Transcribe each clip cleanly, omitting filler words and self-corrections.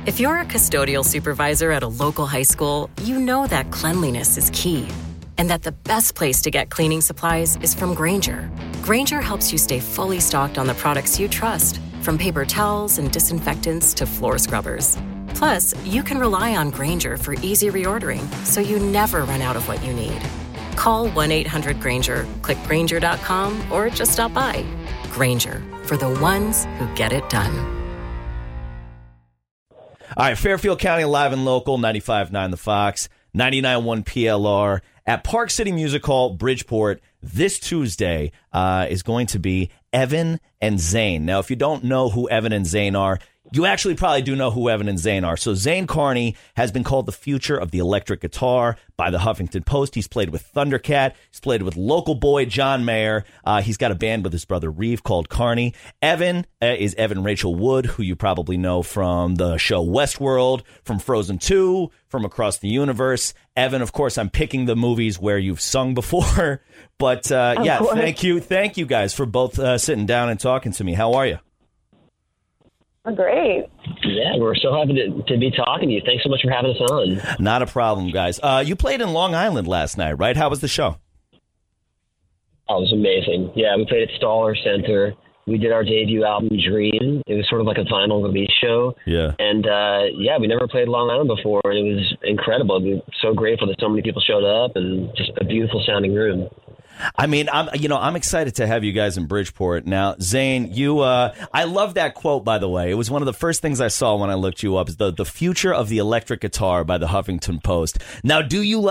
If you're a custodial supervisor at a local high school, you know that cleanliness is key and that the best place to get cleaning supplies is from Grainger. Grainger helps you stay fully stocked on the products you trust, from paper towels and disinfectants to floor scrubbers. Plus, you can rely on Grainger for easy reordering, so you never run out of what you need. Call 1-800-GRAINGER, click Grainger.com, or just stop by. Grainger, for the ones who get it done. All right, Fairfield County Live and Local, 95.9 The Fox, 99.1 PLR. At Park City Music Hall, Bridgeport, this Tuesday is going to be Evan and Zane. Now, if you don't know who Evan and Zane are, you actually probably do know who Evan and Zane are. So Zane Carney has been called the future of the electric guitar by the Huffington Post. He's played with Thundercat. He's played with local boy John Mayer. He's got a band with his brother Reeve called Carney. Evan is Evan Rachel Wood, who you probably know from the show Westworld, from Frozen 2, from Across the Universe. Evan, of course, I'm picking the movies where you've sung before. But yeah, thank you guys for both sitting down and talking to me. How are you? Great. Yeah, we're so happy to be talking to you. Thanks so much for having us on. Not a problem, guys. You played in Long Island last night, right? How was the show? Oh, it was amazing. Yeah, we played at Staller Center. We did our debut album, Dream. It was sort of like a vinyl release show. Yeah. And, yeah, we never played Long Island before, and it was incredible. We were so grateful that so many people showed up, and just a beautiful sounding room. I mean, I'm excited to have you guys in Bridgeport. Now, Zane, I love that quote, by the way. It was one of the first things I saw when I looked you up, is the future of the electric guitar by the Huffington Post. Now, do you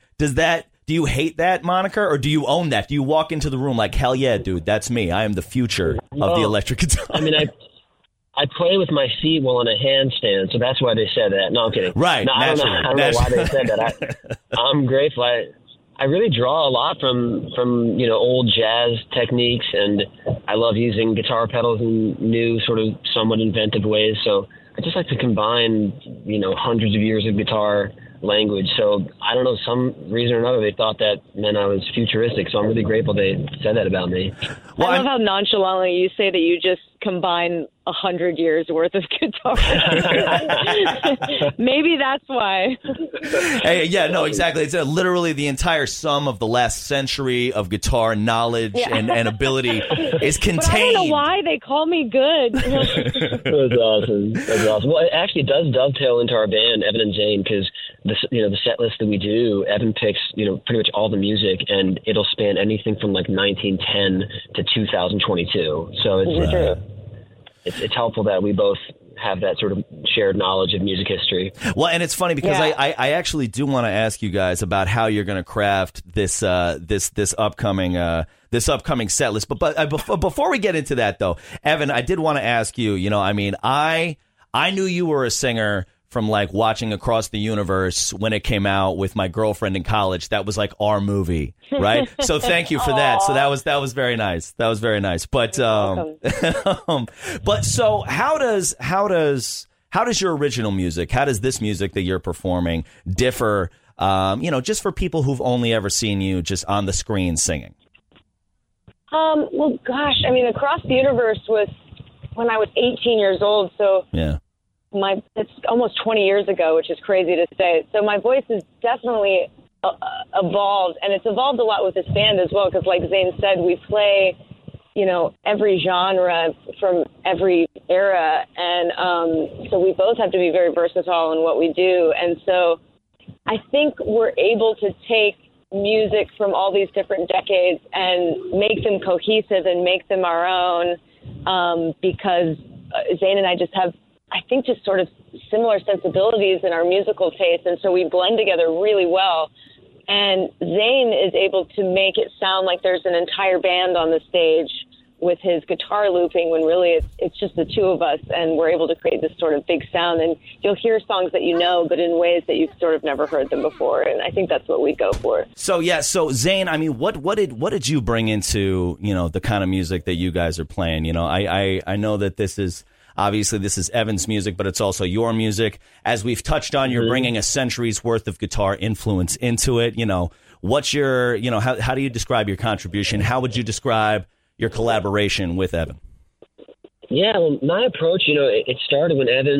hate that moniker, or do you own that? Do you walk into the room like, hell yeah, dude, that's me. I am the future of the electric guitar. I mean, I play with my feet while on a handstand, so that's why they said that. No, I'm kidding. Right. No, I don't know why they said that. I'm grateful. I really draw a lot from old jazz techniques, and I love using guitar pedals in new, sort of somewhat inventive ways. So I just like to combine, hundreds of years of guitar language. So I don't know, some reason or another, they thought that meant I was futuristic. So I'm really grateful they said that about me. Well, I love how nonchalantly you say that you just combine 100 years worth of guitar. Maybe that's why. Hey, yeah, no, exactly. It's literally the entire sum of the last century of guitar knowledge and ability is contained. But I don't know why they call me good. That's awesome. That's awesome. Well, it actually does dovetail into our band, Evan and Zane, because the set list that we do, Evan picks pretty much all the music, and it'll span anything from like 1910 to 2022. So it's helpful that we both have that sort of shared knowledge of music history. Well, and it's funny because I actually do want to ask you guys about how you're going to craft this upcoming set list. But before we get into that, though, Evan, I did want to ask you. I knew you were a singer from like watching Across the Universe when it came out with my girlfriend in college. That was like our movie, right? So thank you for that. So that was very nice. That was very nice. But but so how does your original music, how does this music that you're performing differ? Just for people who've only ever seen you just on the screen singing. Well, gosh, I mean, Across the Universe was when I was 18 years old. So yeah. It's almost 20 years ago, which is crazy to say. So my voice has definitely evolved, and it's evolved a lot with this band as well, because like Zane said, we play, every genre from every era, and so we both have to be very versatile in what we do. And so I think we're able to take music from all these different decades and make them cohesive and make them our own, because Zane and I just have, I think, just sort of similar sensibilities in our musical taste, and so we blend together really well. And Zane is able to make it sound like there's an entire band on the stage with his guitar looping, when really it's just the two of us, and we're able to create this sort of big sound. And you'll hear songs that but in ways that you've sort of never heard them before, and I think that's what we go for. So Zane, I mean, what did you bring into the kind of music that you guys are playing? I know that this is. Obviously, this is Evan's music, but it's also your music. As we've touched on, you're bringing a century's worth of guitar influence into it. What's your, how do you describe your contribution? How would you describe your collaboration with Evan? Yeah, well, my approach, it started when Evan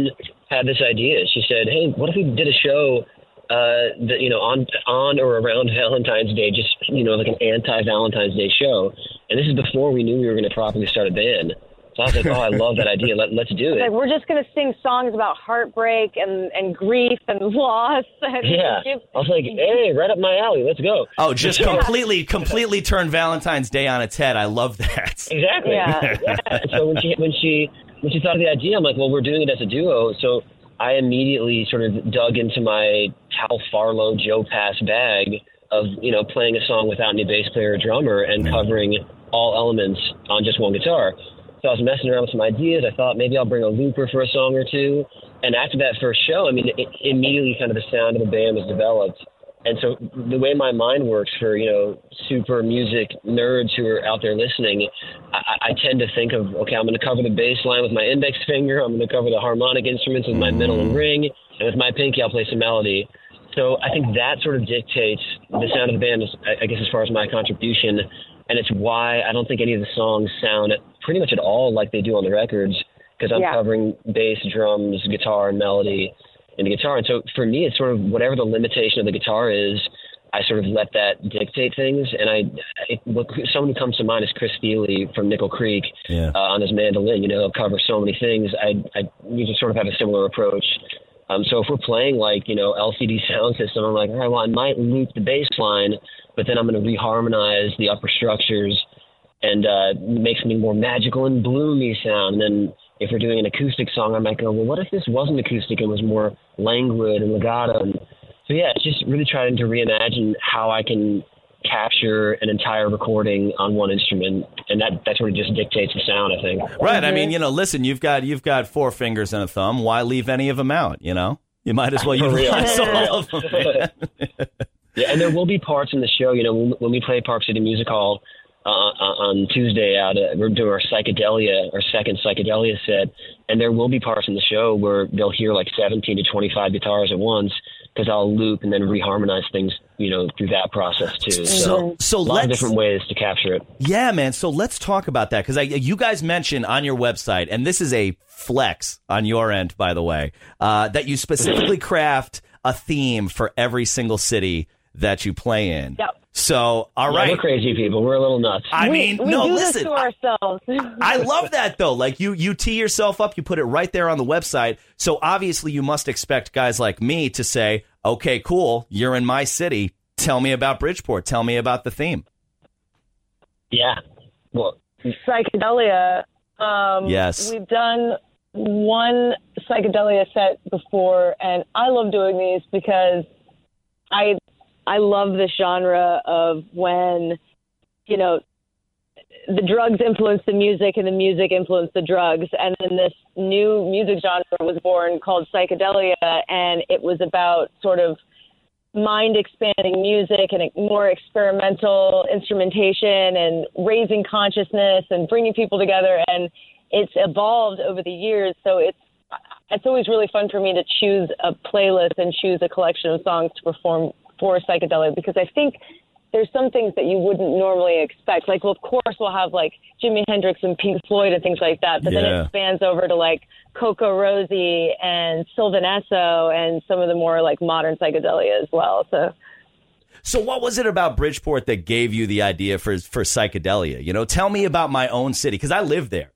had this idea. She said, "Hey, what if we did a show that, you know, on or around Valentine's Day, just, you know, like an anti-Valentine's Day show." And this is before we knew we were going to properly start a band. So I was like, "Oh, I love that idea. Let's do it." Like, we're just going to sing songs about heartbreak and grief and loss. And Yeah. I was like, "Hey, right up my alley. Let's go." Oh, just completely turn Valentine's Day on its head. I love that. Exactly. Yeah. So when she thought of the idea, I'm like, "Well, we're doing it as a duo." So I immediately sort of dug into my Tal Farlow, Joe Pass bag of, you know, playing a song without any bass player or drummer and covering all elements on just one guitar. So I was messing around with some ideas. I thought maybe I'll bring a looper for a song or two. And after that first show, I mean, immediately kind of the sound of the band was developed. And so the way my mind works for, you know, super music nerds who are out there listening, I tend to think of, okay, I'm going to cover the bass line with my index finger. I'm going to cover the harmonic instruments with my middle and ring. And with my pinky, I'll play some melody. So I think that sort of dictates the sound of the band, I guess, as far as my contribution. And it's why I don't think any of the songs sound pretty much at all like they do on the records, because I'm covering bass, drums, guitar, and melody in the guitar. And so for me, it's sort of whatever the limitation of the guitar is, I sort of let that dictate things. And someone who comes to mind is Chris Thiele from Nickel Creek on his mandolin. You know, he'll cover so many things. I need to sort of have a similar approach. So if we're playing like, you know, LCD Sound System, I'm like, all right, well, I might loop the bass line, but then I'm going to reharmonize the upper structures and make something more magical and bloomy sound. And then if we're doing an acoustic song, I might go, well, what if this wasn't acoustic and was more languid and legato? And so, yeah, it's just really trying to reimagine how I can capture an entire recording on one instrument, and that sort of just dictates the sound, I think. Right. I mean, you know, listen, you've got 4 fingers and a thumb. Why leave any of them out? You know, you might as well utilize all of them. Yeah, and there will be parts in the show. You know, when we play Park City Music Hall on Tuesday, we're doing our second psychedelia set, and there will be parts in the show where they'll hear like 17 to 25 guitars at once, because I'll loop and then reharmonize things, you know, through that process too. So a lot of different ways to capture it. Yeah, man. So let's talk about that, because you guys mentioned on your website, and this is a flex on your end, by the way, that you specifically craft a theme for every single city that you play in. Yep. So, all right. We're crazy people. We're a little nuts. We do this to ourselves. I love that, though. Like, you tee yourself up, you put it right there on the website. So, obviously, you must expect guys like me to say, okay, cool, you're in my city. Tell me about Bridgeport. Tell me about the theme. Yeah. Well, psychedelia. Yes. We've done one psychedelia set before, and I love doing these because I love this genre of when, you know, the drugs influence the music and the music influenced the drugs. And then this new music genre was born called psychedelia, and it was about sort of mind-expanding music and more experimental instrumentation and raising consciousness and bringing people together. And it's evolved over the years, so it's always really fun for me to choose a playlist and choose a collection of songs to perform for psychedelia, because I think there's some things that you wouldn't normally expect. Like, well, of course, we'll have like Jimi Hendrix and Pink Floyd and things like that, but then it spans over to like Coco Rosie and Sylvan Esso and some of the more like modern psychedelia as well. So what was it about Bridgeport that gave you the idea for psychedelia? You know, tell me about my own city, because I live there.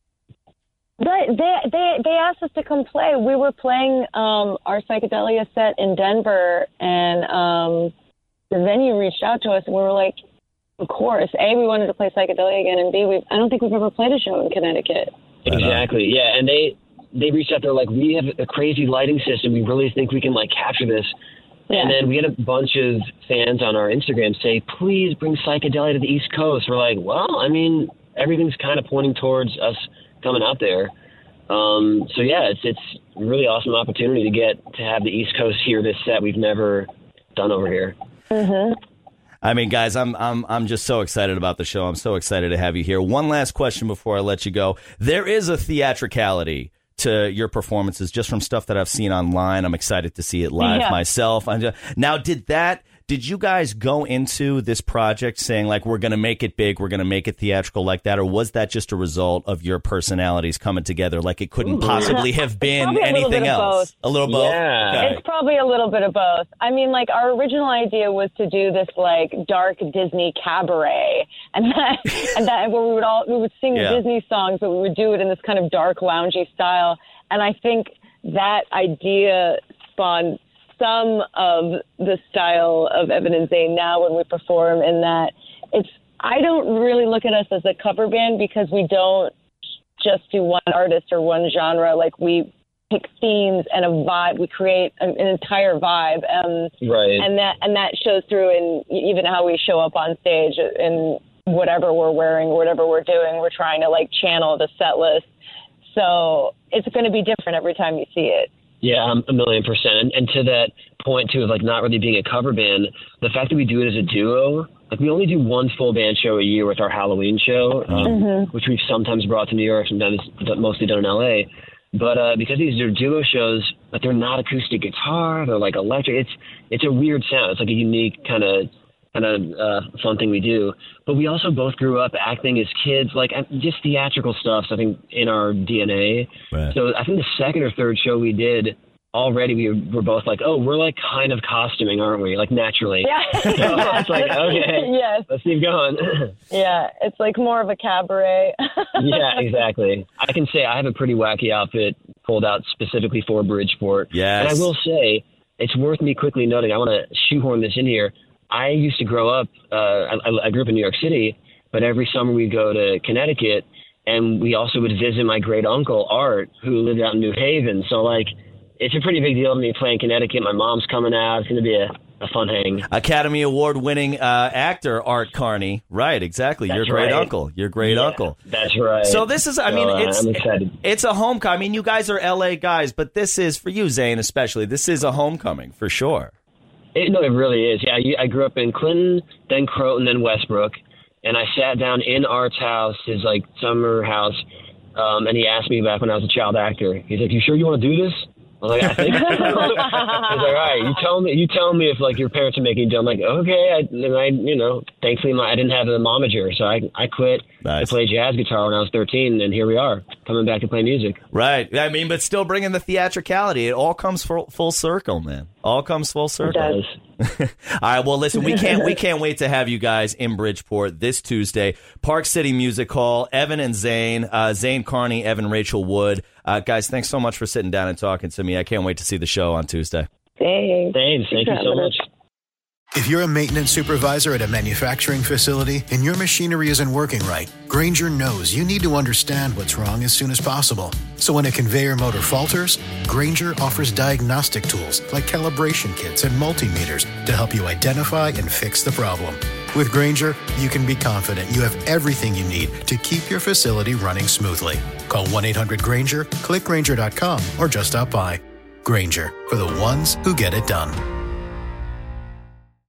But they asked us to come play. We were playing our psychedelia set in Denver, and the venue reached out to us, and we were like, of course. A, we wanted to play psychedelia again, and B, I don't think we've ever played a show in Connecticut. Exactly, yeah. And they reached out. They're like, we have a crazy lighting system. We really think we can like capture this. Yeah. And then we had a bunch of fans on our Instagram say, please bring psychedelia to the East Coast. We're like, well, I mean, everything's kind of pointing towards us coming out there. So yeah, it's a really awesome opportunity to have the East Coast hear this set we've never done over here. Mm-hmm. I mean, guys, I'm just so excited about the show. I'm so excited to have you here. One last question before I let you go. There is a theatricality to your performances just from stuff that I've seen online. I'm excited to see it live myself. Now, did that Did you guys go into this project saying, like, we're going to make it big, we're going to make it theatrical like that, or was that just a result of your personalities coming together? Like, it couldn't possibly have been anything else? A little both? Yeah. Okay. It's probably a little bit of both. I mean, like, our original idea was to do this, like, dark Disney cabaret, and that where we would sing Disney songs, but we would do it in this kind of dark, loungy style. And I think that idea spawned some of the style of Evan and Zane now when we perform, in that I don't really look at us as a cover band because we don't just do one artist or one genre. Like, we pick themes and a vibe. We create an entire vibe. Right. And that shows through in even how we show up on stage and whatever we're wearing, whatever we're doing. We're trying to, like, channel the set list. So it's going to be different every time you see it. Yeah, 1,000,000%. And to that point, too, of, like, not really being a cover band, the fact that we do it as a duo, like, we only do one full band show a year with our Halloween show, which we've sometimes brought to New York, sometimes mostly done in L.A., but because these are duo shows, like, they're not acoustic guitar, they're, like, electric. It's a weird sound. It's, like, a unique kind of fun thing we do. But we also both grew up acting as kids, like, just theatrical stuff, so I think in our DNA. Right. So I think the second or third show we did, already we were both like, oh, we're, like, kind of costuming, aren't we? Like, naturally. Yeah. So it's like, okay, yes. Let's keep going. Yeah, it's like more of a cabaret. Yeah, exactly. I can say I have a pretty wacky outfit pulled out specifically for Bridgeport. Yes. And I will say, it's worth me quickly noting, I want to shoehorn this in here. I used to grow up, I grew up in New York City, but every summer we'd go to Connecticut, and we also would visit my great uncle, Art, who lived out in New Haven. So, like, it's a pretty big deal to me playing Connecticut. My mom's coming out. It's going to be a fun hang. Academy Award-winning actor Art Carney. Right, exactly. That's Your great right. uncle. Your great uncle. That's right. So this is, I'm excited. It's a homecoming. I mean, you guys are LA guys, but this is, for you, Zane, especially, this is a homecoming for sure. It really is. Yeah, I grew up in Clinton, then Croton, then Westbrook, and I sat down in Art's house, his, like, summer house, and he asked me back when I was a child actor. He's like, "You sure you want to do this?" I was like, "I think so." He's like, "All right, you tell me if, like, your parents are making you do." I'm like, "Okay." Thankfully I didn't have a momager, so I quit to play jazz guitar when I was 13, and here we are, coming back to play music. Right. I mean, but still bringing the theatricality. It all comes full circle, man. All comes full circle. It does. All right. Well, listen, we can't wait to have you guys in Bridgeport this Tuesday. Park City Music Hall. Evan and Zane, Zane Carney, Evan Rachel Wood. Guys, thanks so much for sitting down and talking to me. I can't wait to see the show on Tuesday. Thanks. Thank you so much. If you're a maintenance supervisor at a manufacturing facility and your machinery isn't working right, Grainger knows you need to understand what's wrong as soon as possible. So when a conveyor motor falters, Grainger offers diagnostic tools like calibration kits and multimeters to help you identify and fix the problem. With Grainger, you can be confident you have everything you need to keep your facility running smoothly. Call 1-800-GRAINGER, click Grainger.com, or just stop by. Grainger, for the ones who get it done.